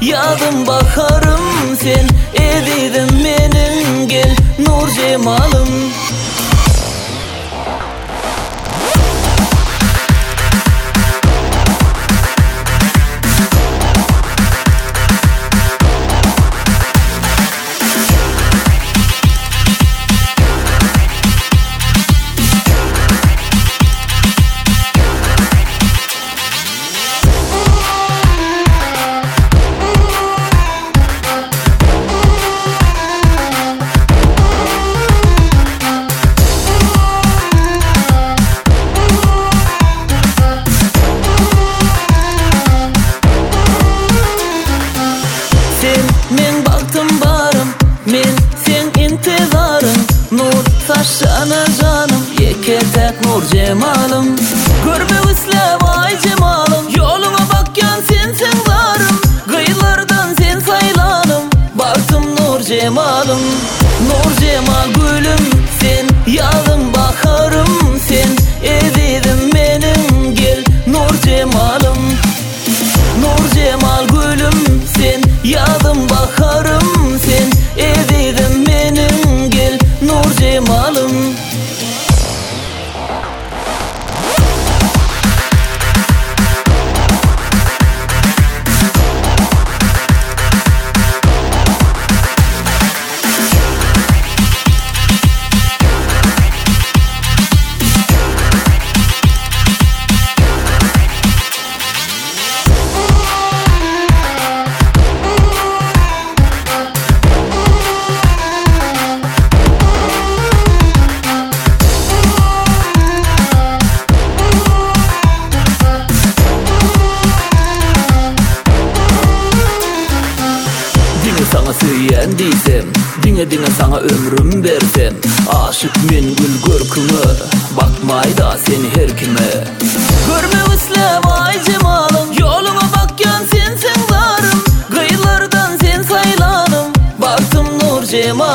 Yadım bakarım sen edidim menin gel nur cemalım. Men baktım barım, men sen intizarım. Nur saçlarına canım, yeke tek nur cemalım. Görme üsle vay cemalım, yoluma bakyan sensin varım. Kıyılardan sen saylanım, baktım nur cemalım. Nur cemal gülüm sen, yalım bakarım sen. Edidim menin gel nur cemalım. Nur cemal gülüm sen, yadım bakarım sen. Edidim menin gel nur cemalım. Sana söyleyen diysem, dine sana ömrüm versem. Aşık men gül görküme, bakmay da seni her kime. Görme üsle vay cemalım, yoluma bakyan sensin varım. Kıyılardan sen saylanım, baktım nur cemal.